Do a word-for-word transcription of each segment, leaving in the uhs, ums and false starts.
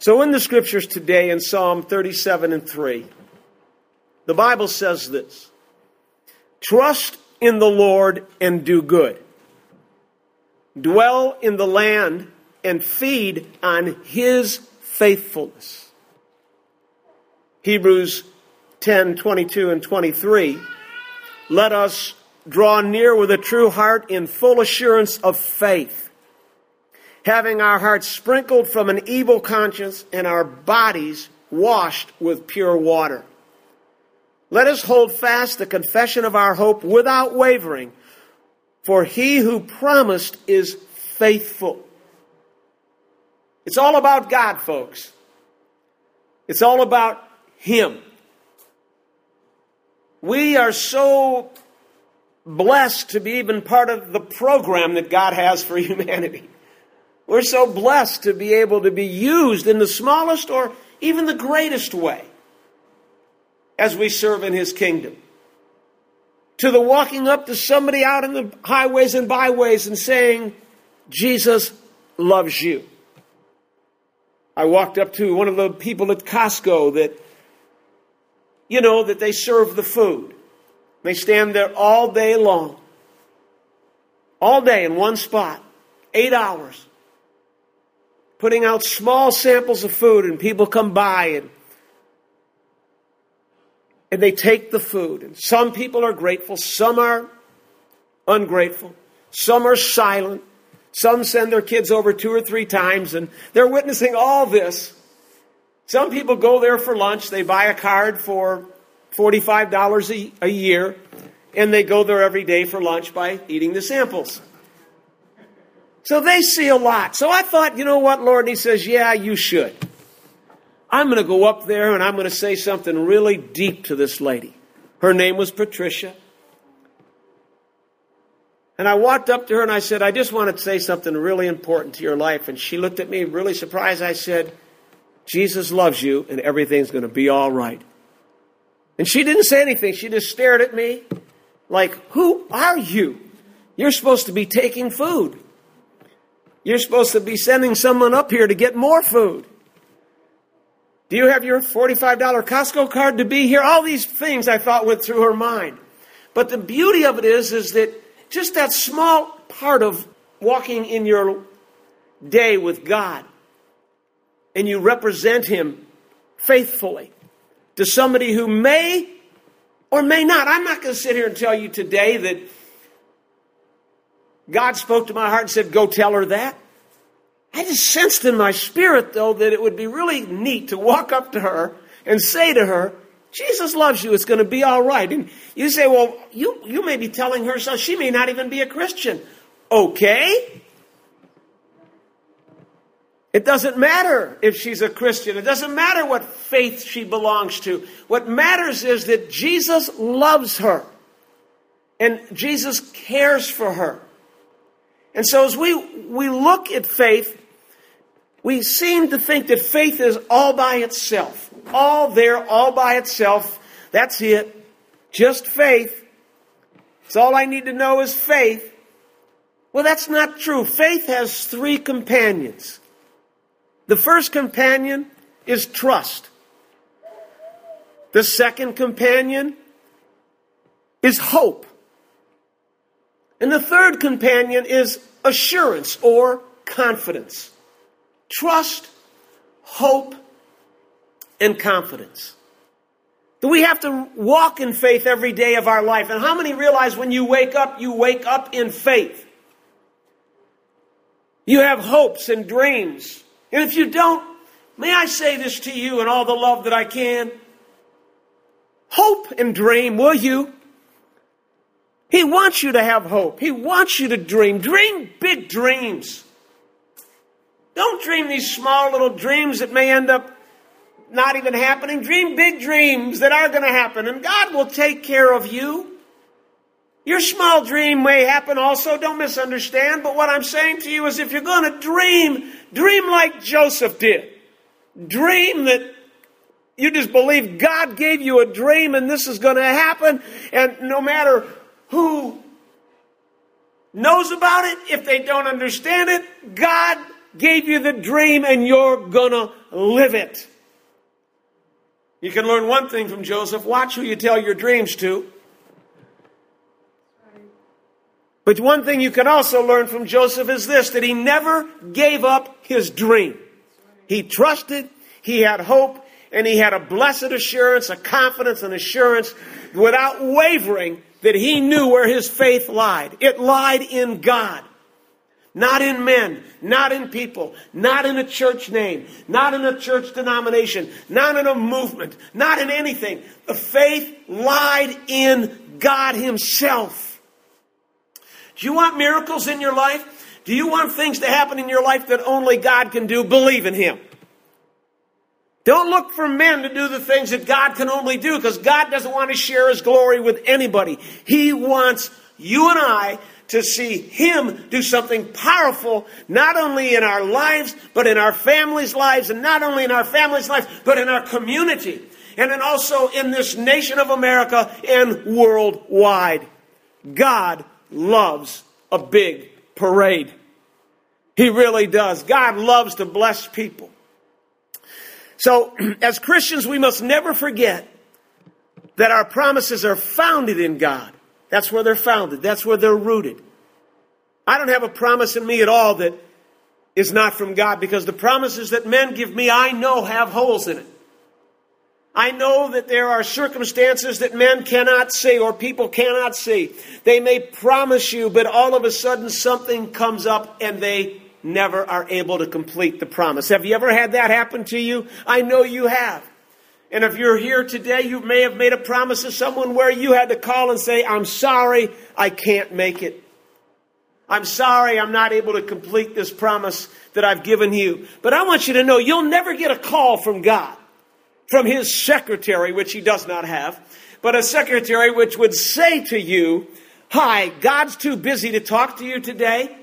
So in the scriptures today in Psalm thirty-seven and three, the Bible says this: trust in the Lord and do good. Dwell in the land and feed on His faithfulness. Hebrews ten, twenty-two and twenty-three. Let us draw near with a true heart in full assurance of faith, having our hearts sprinkled from an evil conscience and our bodies washed with pure water. Let us hold fast the confession of our hope without wavering, for He who promised is faithful. It's all about God, folks. It's all about Him. We are so blessed to be even part of the program that God has for humanity. We're so blessed to be able to be used in the smallest or even the greatest way as we serve in His kingdom. To the walking up to somebody out in the highways and byways and saying, Jesus loves you. I walked up to one of the people at Costco that, you know, that they serve the food. They stand there all day long. All day in one spot. Eight hours. Putting out small samples of food, and people come by and and they take the food. And some people are grateful. Some are ungrateful. Some are silent. Some send their kids over two or three times, and they're witnessing all this. Some people go there for lunch. They buy a card for forty-five dollars a, a year, and they go there every day for lunch by eating the samples. So they see a lot. So I thought, you know what, Lord? And He says, yeah, you should. I'm going to go up there and I'm going to say something really deep to this lady. Her name was Patricia. And I walked up to her and I said, I just want to say something really important to your life. And she looked at me really surprised. I said, Jesus loves you and everything's going to be all right. And she didn't say anything. She just stared at me like, who are you? You're supposed to be taking food. You're supposed to be sending someone up here to get more food. Do you have your forty-five dollars Costco card to be here? All these things I thought went through her mind. But the beauty of it is, is that just that small part of walking in your day with God, and you represent Him faithfully to somebody who may or may not. I'm not going to sit here and tell you today that God spoke to my heart and said, go tell her that. I just sensed in my spirit, though, that it would be really neat to walk up to her and say to her, Jesus loves you. It's going to be all right. And you say, well, you, you may be telling her so. She may not even be a Christian. Okay. It doesn't matter if she's a Christian. It doesn't matter what faith she belongs to. What matters is that Jesus loves her. And Jesus cares for her. And so as we, we look at faith, we seem to think that faith is all by itself. All there, all by itself. That's it. Just faith. It's all I need to know is faith. Well, that's not true. Faith has three companions. The first companion is trust. The second companion is hope. And the third companion is assurance or confidence. Trust, hope, and confidence. That we have to walk in faith every day of our life. And how many realize when you wake up, you wake up in faith? You have hopes and dreams. And if you don't, may I say this to you in all the love that I can? Hope and dream, will you? He wants you to have hope. He wants you to dream. Dream big dreams. Don't dream these small little dreams that may end up not even happening. Dream big dreams that are going to happen, and God will take care of you. Your small dream may happen also. Don't misunderstand. But what I'm saying to you is if you're going to dream, dream like Joseph did. Dream that you just believe God gave you a dream and this is going to happen. And no matter who knows about it, if they don't understand it, God gave you the dream and you're gonna live it. You can learn one thing from Joseph. Watch who you tell your dreams to. But one thing you can also learn from Joseph is this, that he never gave up his dream. He trusted, he had hope, and he had a blessed assurance, a confidence and assurance without wavering that he knew where his faith lied. It lied in God. Not in men, not in people, not in a church name, not in a church denomination, not in a movement, not in anything. The faith lied in God himself. Do you want miracles in your life? Do you want things to happen in your life that only God can do? Believe in him. Don't look for men to do the things that God can only do, because God doesn't want to share his glory with anybody. He wants you and I to see him do something powerful, not only in our lives, but in our families' lives, and not only in our families' lives, but in our community, and then also in this nation of America and worldwide. God loves a big parade. He really does. God loves to bless people. So, as Christians, we must never forget that our promises are founded in God. That's where they're founded. That's where they're rooted. I don't have a promise in me at all that is not from God, because the promises that men give me, I know have holes in it. I know that there are circumstances that men cannot see or people cannot see. They may promise you, but all of a sudden something comes up and they never are able to complete the promise. Have you ever had that happen to you? I know you have. And if you're here today, you may have made a promise to someone where you had to call and say, I'm sorry, I can't make it. I'm sorry, I'm not able to complete this promise that I've given you. But I want you to know, you'll never get a call from God, from his secretary, which he does not have, but a secretary which would say to you, hi, God's too busy to talk to you today.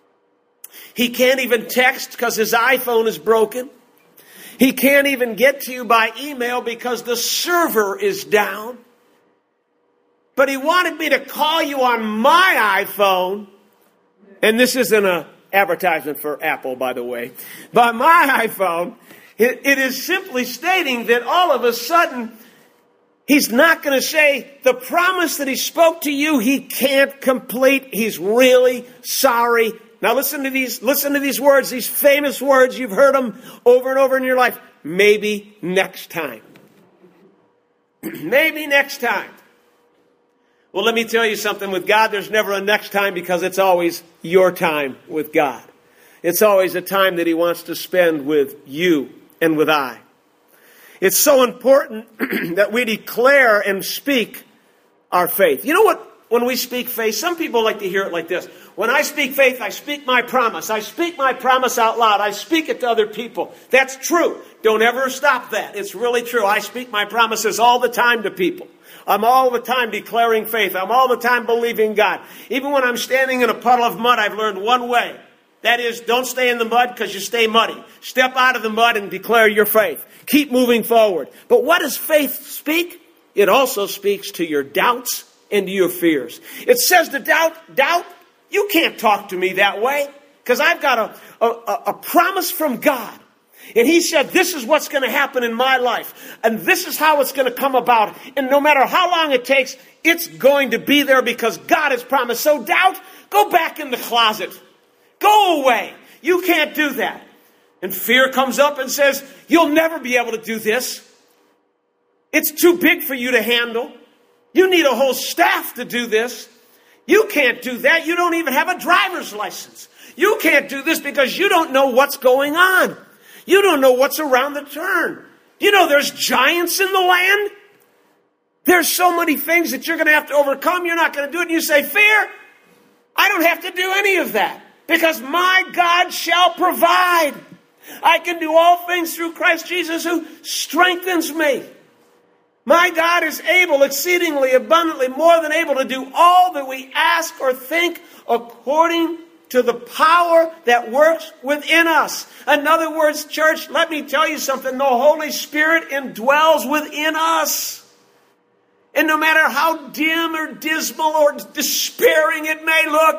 He can't even text because his iPhone is broken. He can't even get to you by email because the server is down. But he wanted me to call you on my iPhone. And this isn't an advertisement for Apple, by the way. But my iPhone, it, it is simply stating that all of a sudden, he's not going to say the promise that he spoke to you, he can't complete. He's really sorry. Now listen to these, listen to these words, these famous words. You've heard them over and over in your life. Maybe next time. Maybe next time. Well, let me tell you something. With God, there's never a next time, because it's always your time with God. It's always a time that he wants to spend with you and with I. It's so important that we declare and speak our faith. You know what? When we speak faith, some people like to hear it like this. When I speak faith, I speak my promise. I speak my promise out loud. I speak it to other people. That's true. Don't ever stop that. It's really true. I speak my promises all the time to people. I'm all the time declaring faith. I'm all the time believing God. Even when I'm standing in a puddle of mud, I've learned one way. That is, don't stay in the mud because you stay muddy. Step out of the mud and declare your faith. Keep moving forward. But what does faith speak? It also speaks to your doubts and to your fears. It says to doubt, doubt, you can't talk to me that way, because I've got a, a, a promise from God. And he said, this is what's going to happen in my life. And this is how it's going to come about. And no matter how long it takes, it's going to be there because God has promised. So doubt, go back in the closet. Go away. You can't do that. And fear comes up and says, you'll never be able to do this. It's too big for you to handle. You need a whole staff to do this. You can't do that. You don't even have a driver's license. You can't do this because you don't know what's going on. You don't know what's around the turn. You know there's giants in the land. There's so many things that you're going to have to overcome. You're not going to do it. And you say, fear, I don't have to do any of that because my God shall provide. I can do all things through Christ Jesus who strengthens me. My God is able, exceedingly abundantly, more than able to do all that we ask or think according to the power that works within us. In other words, church, let me tell you something. The Holy Spirit indwells within us. And no matter how dim or dismal or despairing it may look,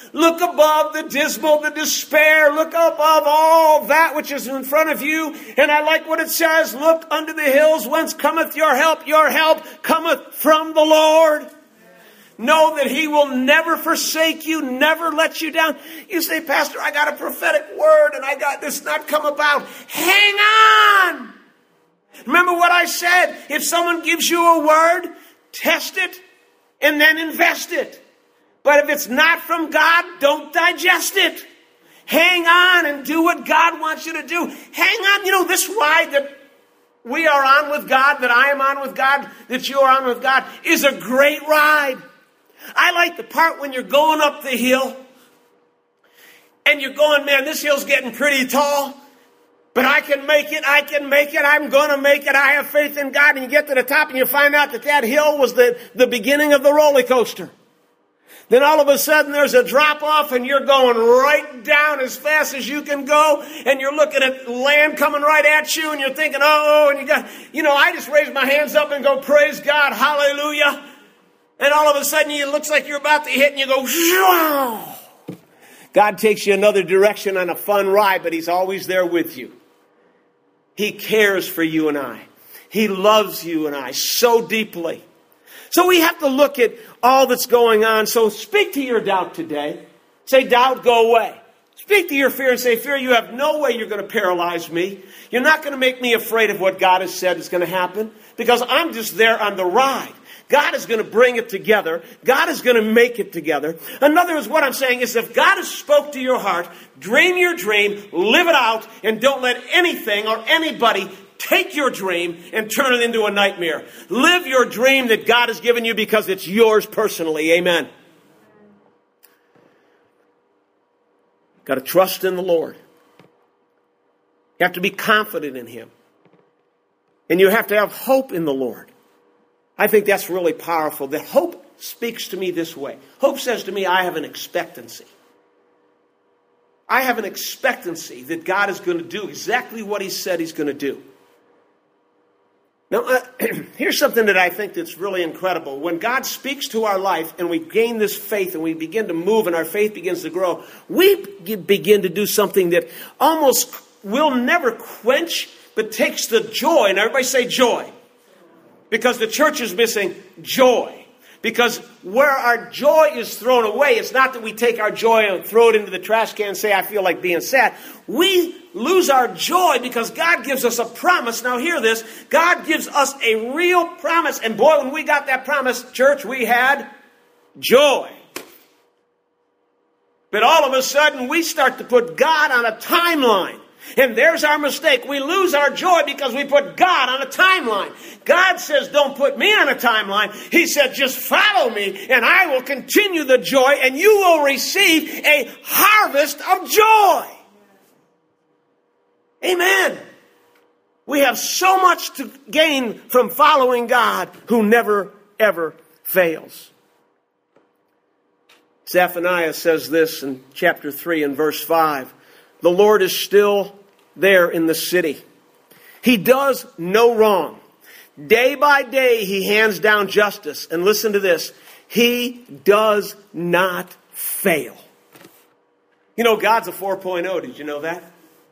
Look above the dismal, the despair. Look above all that which is in front of you. And I like what it says. Look unto the hills, whence cometh your help. Your help cometh from the Lord. Know that He will never forsake you, never let you down. You say, Pastor, I got a prophetic word and I got this not come about. Hang on. Remember what I said. If someone gives you a word, test it and then invest it. But if it's not from God, don't digest it. Hang on and do what God wants you to do. Hang on. You know, this ride that we are on with God, that I am on with God, that you are on with God, is a great ride. I like the part when you're going up the hill and you're going, man, this hill's getting pretty tall, but I can make it. I can make it. I'm going to make it. I have faith in God. And you get to the top and you find out that that hill was the, the beginning of the roller coaster. Then all of a sudden there's a drop off and you're going right down as fast as you can go. And you're looking at land coming right at you and you're thinking, oh, and you got, you know, I just raise my hands up and go, praise God, hallelujah. And all of a sudden it looks like you're about to hit and you go, wow. God takes you another direction on a fun ride, but He's always there with you. He cares for you and I. He loves you and I so deeply. So we have to look at all that's going on. So speak to your doubt today. Say, doubt, go away. Speak to your fear and say, fear, you have no way you're going to paralyze me. You're not going to make me afraid of what God has said is going to happen because I'm just there on the ride. God is going to bring it together. God is going to make it together. In other words, what I'm saying is if God has spoke to your heart, dream your dream, live it out, and don't let anything or anybody take your dream and turn it into a nightmare. Live your dream that God has given you because it's yours personally. Amen. Got to trust in the Lord. You have to be confident in Him. And you have to have hope in the Lord. I think that's really powerful. That hope speaks to me this way. Hope says to me, I have an expectancy. I have an expectancy that God is going to do exactly what He said He's going to do. Now, uh, here's something that I think that's really incredible. When God speaks to our life and we gain this faith and we begin to move and our faith begins to grow, we begin to do something that almost will never quench, but takes the joy. And everybody say joy. Because the church is missing joy. Because where our joy is thrown away, it's not that we take our joy and throw it into the trash can and say, I feel like being sad. We lose our joy because God gives us a promise. Now hear this. God gives us a real promise. And boy, when we got that promise, church, we had joy. But all of a sudden, we start to put God on a timeline. And there's our mistake. We lose our joy because we put God on a timeline. God says, don't put me on a timeline. He said, just follow me and I will continue the joy and you will receive a harvest of joy. Amen. We have so much to gain from following God who never, ever fails. Zephaniah says this in chapter three and verse five. The Lord is still there in the city. He does no wrong. Day by day, He hands down justice. And listen to this. He does not fail. You know, God's a four point oh. Did you know that?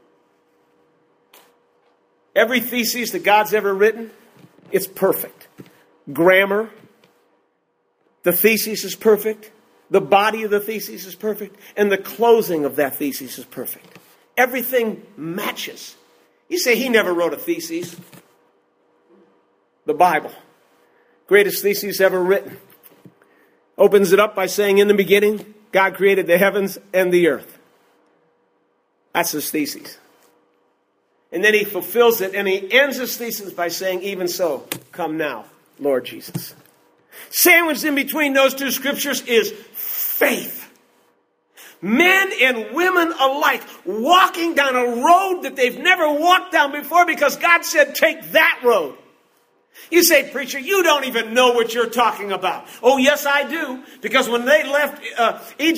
Every thesis that God's ever written, it's perfect. Grammar. The thesis is perfect. The body of the thesis is perfect. And the closing of that thesis is perfect. Everything matches. You say He never wrote a thesis. The Bible. Greatest thesis ever written. Opens it up by saying, in the beginning, God created the heavens and the earth. That's His thesis. And then He fulfills it and He ends His thesis by saying, even so, come now, Lord Jesus. Sandwiched in between those two scriptures is faith. Men and women alike walking down a road that they've never walked down before because God said, take that road. You say, preacher, you don't even know what you're talking about. Oh, yes, I do. Because when they left uh, Egypt,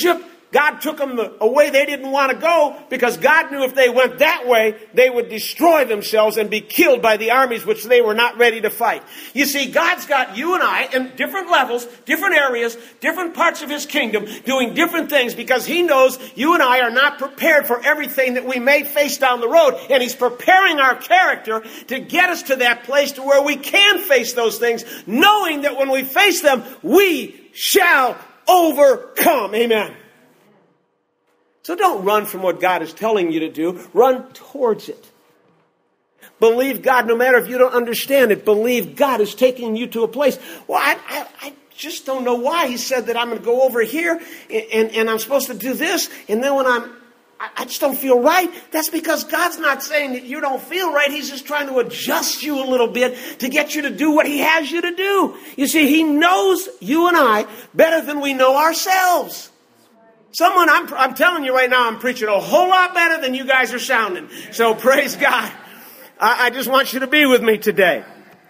God took them a way they didn't want to go because God knew if they went that way, they would destroy themselves and be killed by the armies which they were not ready to fight. You see, God's got you and I in different levels, different areas, different parts of His kingdom, doing different things because He knows you and I are not prepared for everything that we may face down the road. And He's preparing our character to get us to that place to where we can face those things, knowing that when we face them, we shall overcome. Amen. So don't run from what God is telling you to do. Run towards it. Believe God, no matter if you don't understand it. Believe God is taking you to a place. Well, I, I, I just don't know why He said that I'm going to go over here and, and, and I'm supposed to do this. And then when I'm, I, I just don't feel right. That's because God's not saying that you don't feel right. He's just trying to adjust you a little bit to get you to do what He has you to do. You see, He knows you and I better than we know ourselves. Someone, I'm, I'm telling you right now, I'm preaching a whole lot better than you guys are sounding. So praise God. I, I just want you to be with me today.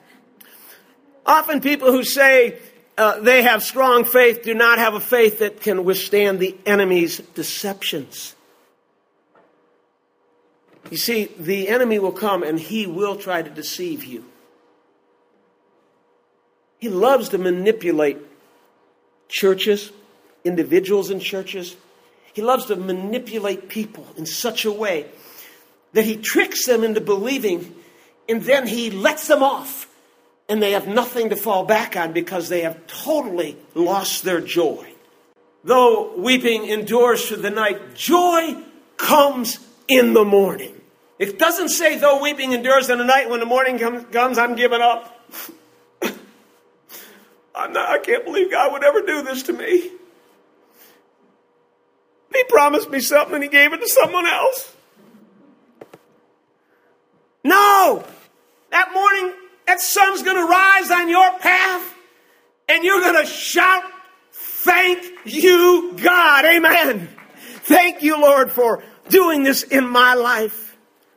Often people who say uh, they have strong faith do not have a faith that can withstand the enemy's deceptions. You see, the enemy will come and he will try to deceive you. He loves to manipulate churches, individuals in churches. He loves to manipulate people in such a way that he tricks them into believing, and then he lets them off, and they have nothing to fall back on because they have totally lost their joy. Though weeping endures for the night, joy comes in the morning. It doesn't say, though weeping endures in the night, when the morning comes, I'm giving up. I'm not, I can't believe God would ever do this to me. He promised me something and He gave it to someone else. No! That morning, that sun's going to rise on your path and you're going to shout, thank you, God. Amen. Thank you, Lord, for doing this in my life.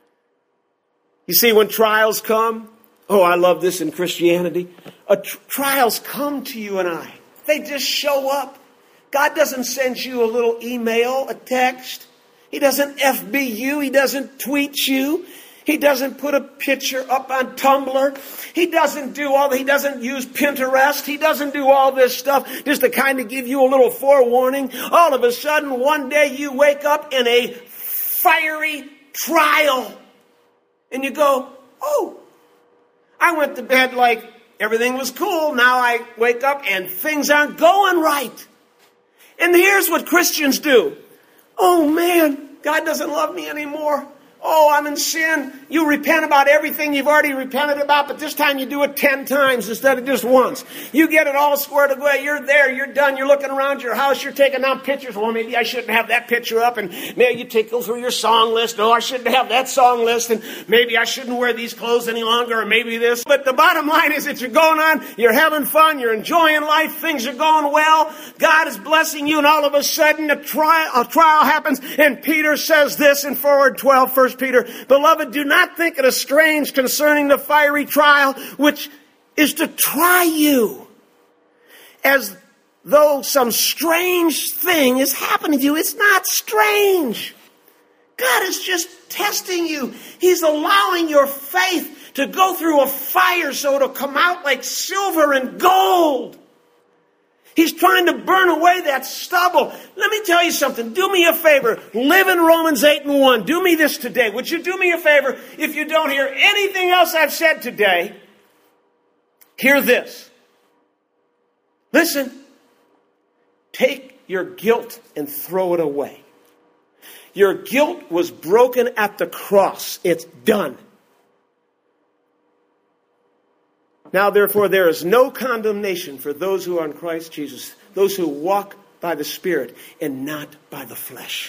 You see, when trials come, oh, I love this in Christianity. Uh, tr- trials come to you and I. They just show up. God doesn't send you a little email, a text. He doesn't F B you. He doesn't tweet you. He doesn't put a picture up on Tumblr. He doesn't do all, he doesn't use Pinterest. He doesn't do all this stuff just to kind of give you a little forewarning. All of a sudden, one day you wake up in a fiery trial. And you go, oh, I went to bed like everything was cool. Now I wake up and things aren't going right. And here's what Christians do. Oh man, God doesn't love me anymore. Oh, I'm in sin. You repent about everything you've already repented about, but this time you do it ten times instead of just once. You get it all squared away. You're there. You're done. You're looking around your house. You're taking down pictures. Well, maybe I shouldn't have that picture up. And maybe you take go through your song list. No, I shouldn't have that song list. And maybe I shouldn't wear these clothes any longer. Or maybe this. But the bottom line is that you're going on. You're having fun. You're enjoying life. Things are going well. God is blessing you. And all of a sudden a trial, a trial happens. And Peter says this in forward twelve, First Peter, beloved, do not think it is strange concerning the fiery trial, which is to try you, as though some strange thing is happening to you. It's not strange. God is just testing you. He's allowing your faith to go through a fire so it'll come out like silver and gold. He's trying to burn away that stubble. Let me tell you something. Do me a favor. Live in Romans eight and one. Do me this today. Would you do me a favor? If you don't hear anything else I've said today, hear this. Listen. Take your guilt and throw it away. Your guilt was broken at the cross. It's done. Now, therefore, there is no condemnation for those who are in Christ Jesus, those who walk by the Spirit and not by the flesh.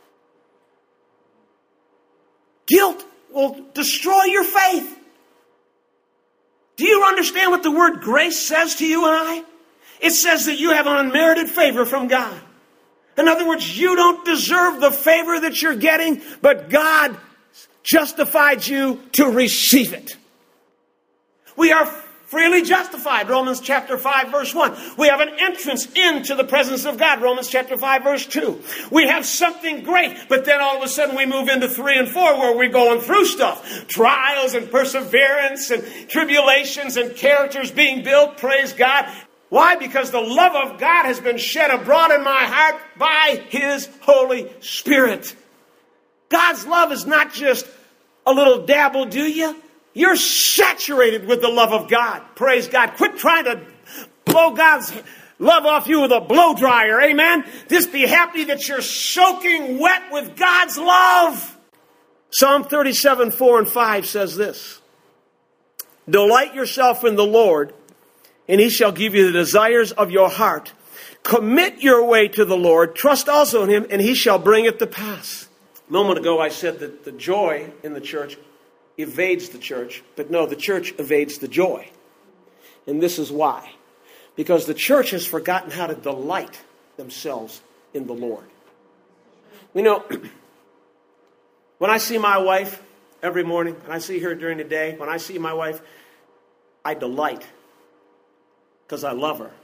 Guilt will destroy your faith. Do you understand what the word grace says to you and I? It says that you have an unmerited favor from God. In other words, you don't deserve the favor that you're getting, but God justified you to receive it. We are freely justified, Romans chapter five, verse one. We have an entrance into the presence of God, Romans chapter five, verse two. We have something great, but then all of a sudden we move into three and four where we're going through stuff. Trials and perseverance and tribulations and characters being built, praise God. Why? Because the love of God has been shed abroad in my heart by His Holy Spirit. God's love is not just a little dabble, do you? You're saturated with the love of God. Praise God. Quit trying to blow God's love off you with a blow dryer. Amen. Just be happy that you're soaking wet with God's love. Psalm thirty-seven, four and five says this. Delight yourself in the Lord, and He shall give you the desires of your heart. Commit your way to the Lord. Trust also in Him, and He shall bring it to pass. A moment ago I said that the joy in the church evades the church, but no, the church evades the joy. And this is why. Because the church has forgotten how to delight themselves in the Lord. You know, when I see my wife every morning, and I see her during the day, when I see my wife, I delight because I love her.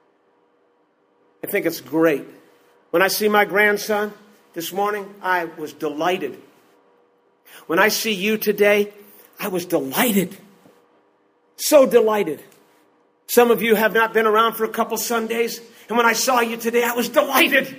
I think it's great. When I see my grandson this morning, I was delighted. When I see you today, I was delighted. So delighted. Some of you have not been around for a couple Sundays, and when I saw you today, I was delighted.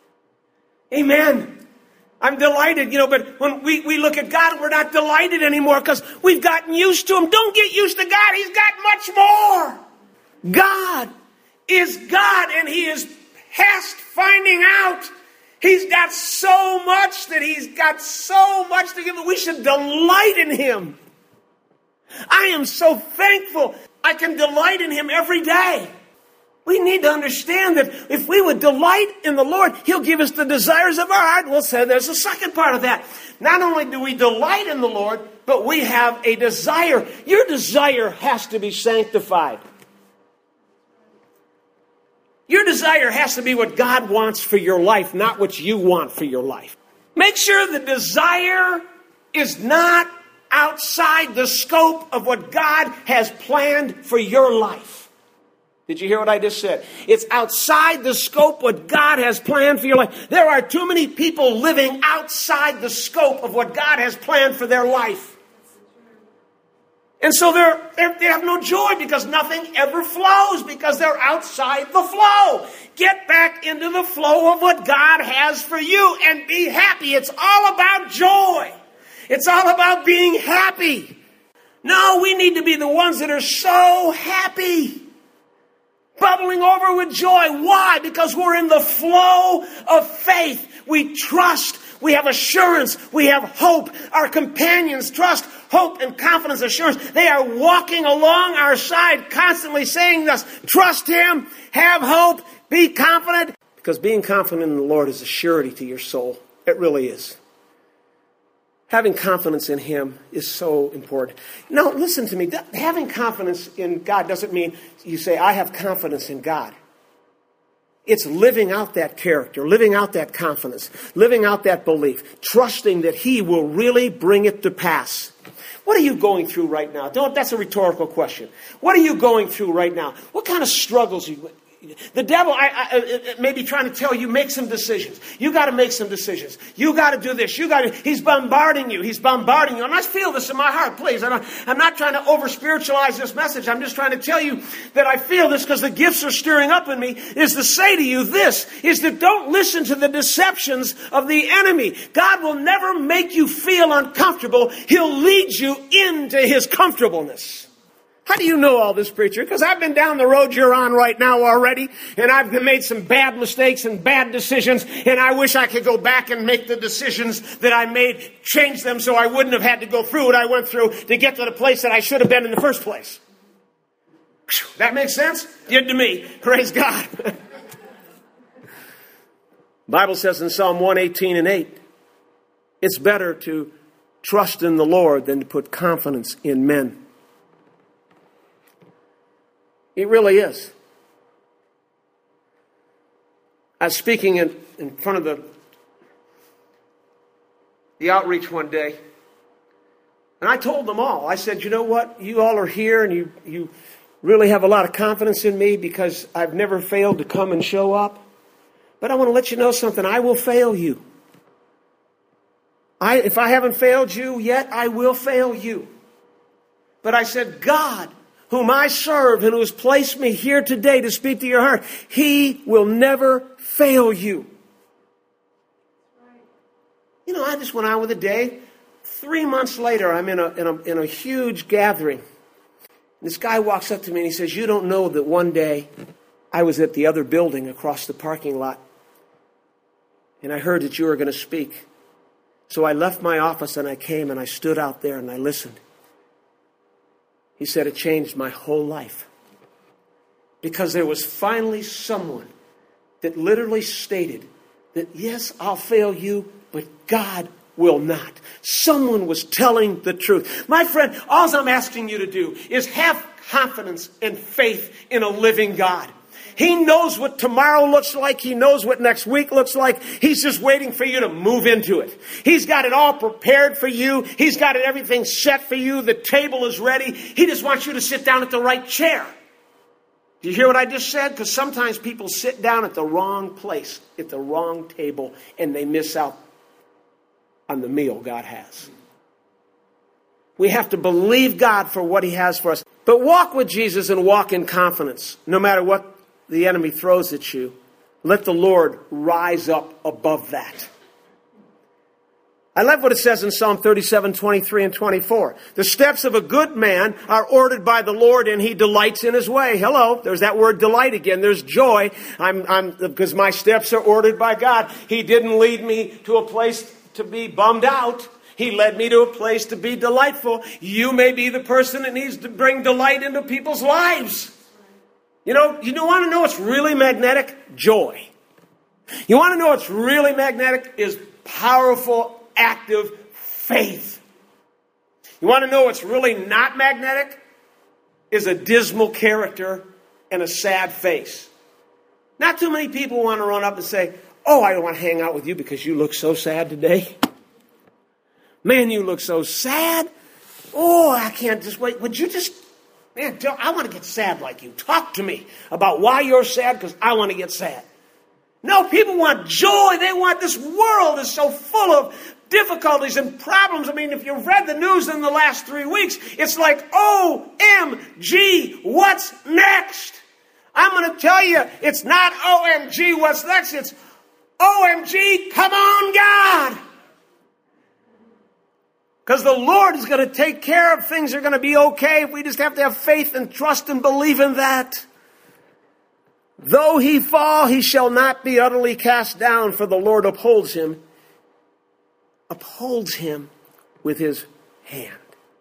Amen. I'm delighted, you know, but when we, we look at God, we're not delighted anymore because we've gotten used to Him. Don't get used to God. He's got much more. God is God, and He is past finding out. He's got so much that He's got so much to give. We should delight in Him. I am so thankful I can delight in Him every day. We need to understand that if we would delight in the Lord, He'll give us the desires of our heart. We'll say there's a second part of that. Not only do we delight in the Lord, but we have a desire. Your desire has to be sanctified. Your desire has to be what God wants for your life, not what you want for your life. Make sure the desire is not outside the scope of what God has planned for your life. Did you hear what I just said? It's outside the scope what God has planned for your life. There are too many people living outside the scope of what God has planned for their life. And so they're, they're, they have no joy because nothing ever flows because they're outside the flow. Get back into the flow of what God has for you and be happy. It's all about joy. It's all about being happy. No, we need to be the ones that are so happy. Bubbling over with joy. Why? Because we're in the flow of faith. We trust. We have assurance. We have hope. Our companions trust, hope, and confidence, assurance. They are walking along our side, constantly saying to us, trust Him, have hope, be confident. Because being confident in the Lord is a surety to your soul. It really is. Having confidence in Him is so important. Now, listen to me. Having confidence in God doesn't mean you say, I have confidence in God. It's living out that character, living out that confidence, living out that belief, trusting that He will really bring it to pass. What are you going through right now? Don't, that's a rhetorical question. What are you going through right now? What kind of struggles are you The devil I, I, may be trying to tell you, make some decisions. You got to make some decisions. You got to do this. You got to. He's bombarding you. He's bombarding you. And I feel this in my heart, please. I'm not, I'm not trying to over-spiritualize this message. I'm just trying to tell you that I feel this because the gifts are stirring up in me, is to say to you this, is that don't listen to the deceptions of the enemy. God will never make you feel uncomfortable. He'll lead you into His comfortableness. How do you know all this, preacher? Because I've been down the road you're on right now already, and I've made some bad mistakes and bad decisions, and I wish I could go back and make the decisions that I made, change them so I wouldn't have had to go through what I went through to get to the place that I should have been in the first place. That makes sense? Did to me. Praise God. The Bible says in Psalm one eighteen and eight, it's better to trust in the Lord than to put confidence in men. It really is. I was speaking in, in front of the, the outreach one day, And I told them all. I said, you know what? You all are here and you, you really have a lot of confidence in me because I've never failed to come and show up. But I want to let you know something. I will fail you. I, if I haven't failed you yet, I will fail you. But I said, God, whom I serve and who has placed me here today to speak to your heart, He will never fail you. You know, I just went on with the day. Three months later, I'm in a, in a, in a huge gathering. This guy walks up to me and he says, you don't know that one day I was at the other building across the parking lot. And I heard that you were going to speak. So I left my office and I came and I stood out there and I listened. He said, it changed my whole life. Because there was finally someone that literally stated that, yes, I'll fail you, but God will not. Someone was telling the truth. My friend, all I'm asking you to do is have confidence and faith in a living God. He knows what tomorrow looks like. He knows what next week looks like. He's just waiting for you to move into it. He's got it all prepared for you. He's got it everything set for you. The table is ready. He just wants you to sit down at the right chair. Do you hear what I just said? Because sometimes people sit down at the wrong place, at the wrong table, and they miss out on the meal God has. We have to believe God for what He has for us. But walk with Jesus and walk in confidence, no matter what the enemy throws at you. Let the Lord rise up above that. I love what it says in Psalm thirty-seven, twenty-three and twenty-four. The steps of a good man are ordered by the Lord, and He delights in His way. Hello, there's that word delight again. There's joy. I'm, I'm, because my steps are ordered by God. He didn't lead me to a place to be bummed out. He led me to a place to be delightful. You may be the person that needs to bring delight into people's lives. You know, you want to know what's really magnetic? Joy. You want to know what's really magnetic? Is powerful, active faith. You want to know what's really not magnetic? Is a dismal character and a sad face. Not too many people want to run up and say, oh, I don't want to hang out with you because you look so sad today. Man, you look so sad. Oh, I can't just wait. Would you just... Man, I want to get sad like you. Talk to me about why you're sad because I want to get sad. No, people want joy. They want this world is so full of difficulties and problems. I mean, if you've read the news in the last three weeks, it's like, O M G, what's next? I'm going to tell you, it's not O M G, what's next? It's O M G, come on, God. Because the Lord is going to take care of things. Are going to be okay. We just have to have faith and trust and believe in that. Though he fall, he shall not be utterly cast down, for the Lord upholds him, upholds him with His hand.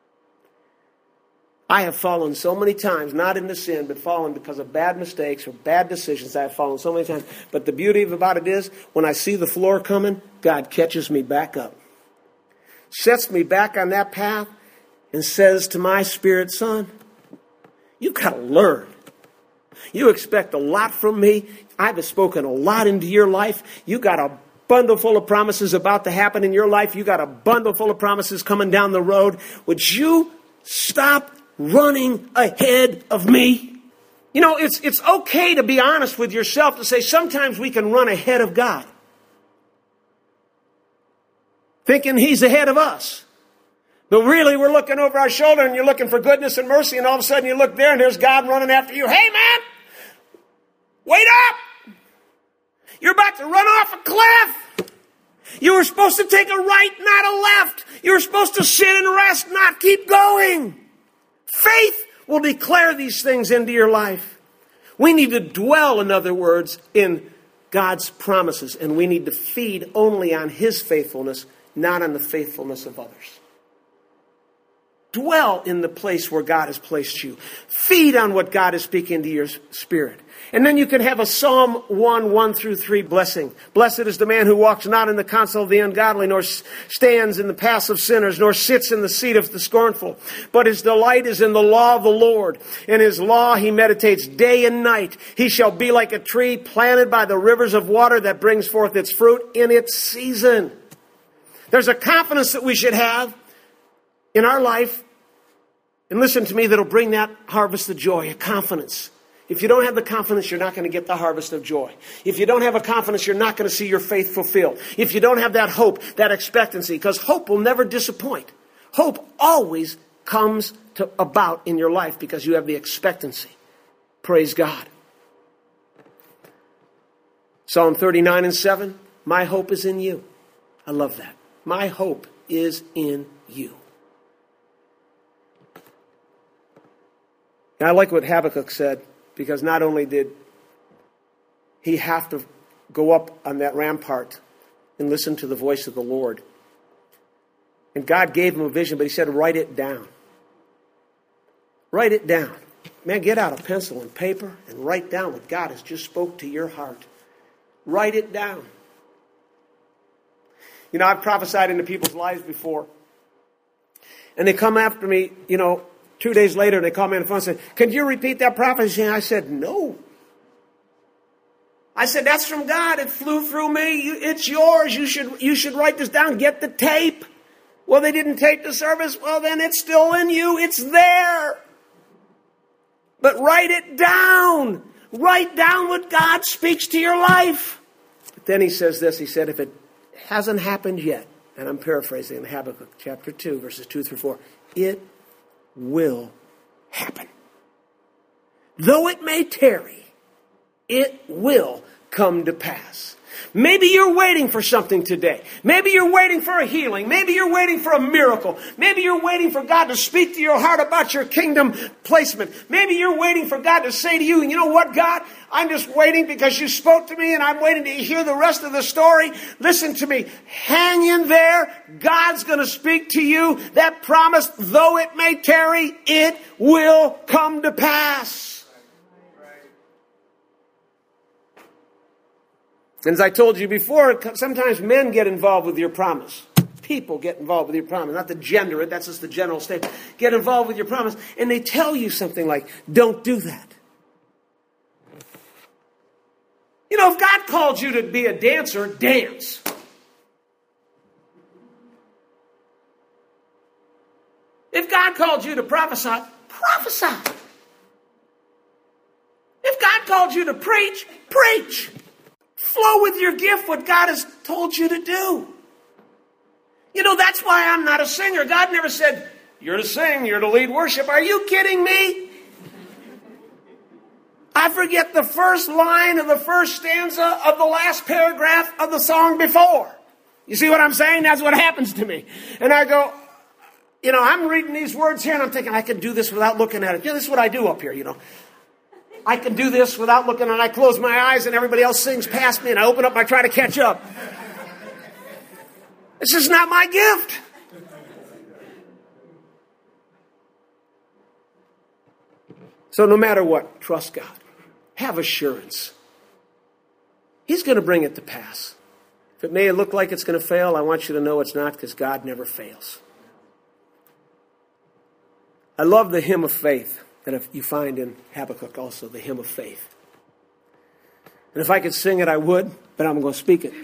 I have fallen so many times, not into sin, but fallen because of bad mistakes or bad decisions. I have fallen so many times. But the beauty about it is, when I see the floor coming, God catches me back up. Sets me back on that path and says to my spirit, son, you got to learn. You expect a lot from me. I've spoken a lot into your life. You got a bundle full of promises about to happen in your life. You got a bundle full of promises coming down the road. Would you stop running ahead of me? You know, it's, it's okay to be honest with yourself to say sometimes we can run ahead of God, thinking He's ahead of us. But really, we're looking over our shoulder and you're looking for goodness and mercy, and all of a sudden you look there and there's God running after you. Hey, man, wait up. You're about to run off a cliff. You were supposed to take a right, not a left. You were supposed to sit and rest, not keep going. Faith will declare these things into your life. We need to dwell, in other words, in God's promises, and we need to feed only on His faithfulness, not on the faithfulness of others. Dwell in the place where God has placed you. Feed on what God is speaking to your spirit. And then you can have a Psalm one, one through three blessing. Blessed is the man who walks not in the counsel of the ungodly, nor stands in the paths of sinners, nor sits in the seat of the scornful. But his delight is in the law of the Lord. In His law he meditates day and night. He shall be like a tree planted by the rivers of water that brings forth its fruit in its season. There's a confidence that we should have in our life, and listen to me, that'll bring that harvest of joy, a confidence. If you don't have the confidence, you're not going to get the harvest of joy. If you don't have a confidence, you're not going to see your faith fulfilled. If you don't have that hope, that expectancy, because hope will never disappoint. Hope always comes to about in your life because you have the expectancy. Praise God. Psalm thirty-nine and seven, my hope is in you. I love that. My hope is in you. Now, I like what Habakkuk said, because not only did he have to go up on that rampart and listen to the voice of the Lord, and God gave him a vision, but he said, write it down. Write it down. Man, get out a pencil and paper and write down what God has just spoke to your heart. Write it down. You know, I've prophesied into people's lives before, and they come after me, you know, two days later, and they call me on the phone and say, can you repeat that prophecy? And I said, no. I said, that's from God. It flew through me. You, it's yours. You should, you should write this down. Get the tape. Well, they didn't tape the service. Well, then it's still in you. It's there. But write it down. Write down what God speaks to your life. But then he says this. He said, if it hasn't happened yet, and I'm paraphrasing in Habakkuk chapter two, verses two through four, it will happen. Though it may tarry, it will come to pass. Maybe you're waiting for something today. Maybe you're waiting for a healing. Maybe you're waiting for a miracle. Maybe you're waiting for God to speak to your heart about your kingdom placement. Maybe you're waiting for God to say to you, you know what, God? I'm just waiting because you spoke to me and I'm waiting to hear the rest of the story. Listen to me. Hang in there. God's going to speak to you. That promise, though it may tarry, it will come to pass. And as I told you before, sometimes men get involved with your promise. People get involved with your promise. Not to gender it, that's just the general statement. Get involved with your promise, and they tell you something like, don't do that. You know, if God called you to be a dancer, dance. If God called you to prophesy, prophesy. If God called you to preach, preach. Flow with your gift, what God has told you to do. You know, that's why I'm not a singer. God never said, you're to sing, you're to lead worship. Are you kidding me? I forget the first line of the first stanza of the last paragraph of the song before. You see what I'm saying? That's what happens to me. And I go, you know, I'm reading these words here and I'm thinking, I can do this without looking at it. You know, this is what I do up here, you know. I can do this without looking, and I close my eyes and everybody else sings past me and I open up and I try to catch up. This is not my gift. So no matter what, trust God. Have assurance. He's going to bring it to pass. If it may look like it's going to fail, I want you to know it's not, because God never fails. I love the hymn of faith that you find in Habakkuk also, the hymn of faith. And if I could sing it, I would, but I'm going to speak it.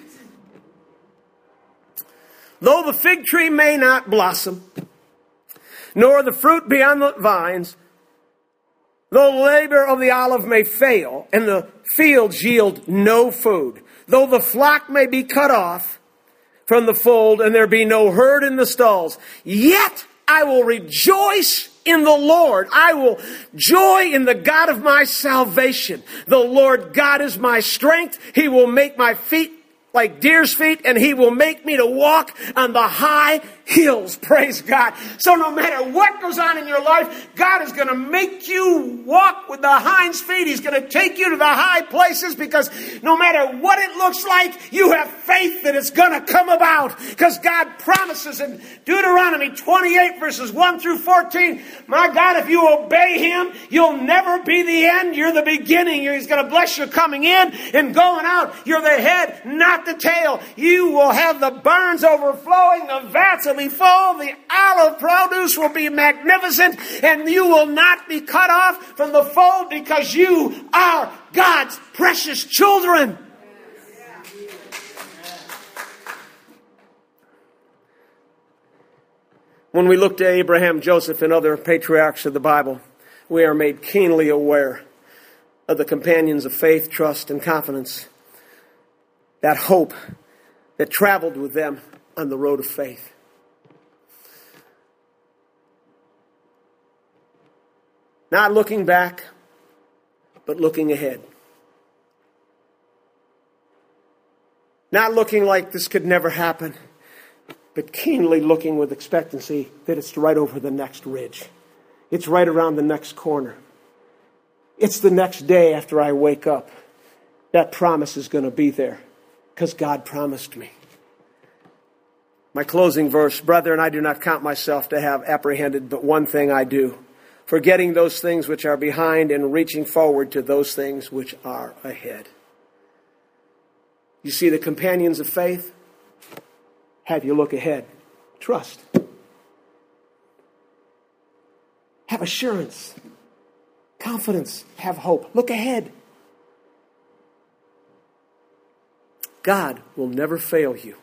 Though the fig tree may not blossom, nor the fruit be on the vines, though the labor of the olive may fail, and the fields yield no food, though the flock may be cut off from the fold, and there be no herd in the stalls, yet I will rejoice in the Lord. I will joy in the God of my salvation. The Lord God is my strength. He will make my feet like deer's feet, and he will make me to walk on the high hills. Praise God. So no matter what goes on in your life, God is going to make you walk with the hinds feet. He's going to take you to the high places, because no matter what it looks like, you have faith that it's going to come about, because God promises in Deuteronomy twenty-eight verses one through fourteen, my God, if you obey him, you'll never be the end. You're the beginning. He's going to bless you coming in and going out. You're the head, not the tail. You will have the barns overflowing, the vats will be full, the olive produce will be magnificent, and you will not be cut off from the fold, because you are God's precious children. When we look to Abraham, Joseph, and other patriarchs of the Bible, we are made keenly aware of the companions of faith, trust, and confidence, that hope that traveled with them on the road of faith. Not looking back, but looking ahead. Not looking like this could never happen, but keenly looking with expectancy that it's right over the next ridge. It's right around the next corner. It's the next day after I wake up. That promise is going to be there because God promised me. My closing verse, brethren, I do not count myself to have apprehended, but one thing I do, forgetting those things which are behind and reaching forward to those things which are ahead. You see, the companions of faith have you look ahead. Trust. Have assurance. Confidence. Have hope. Look ahead. God will never fail you.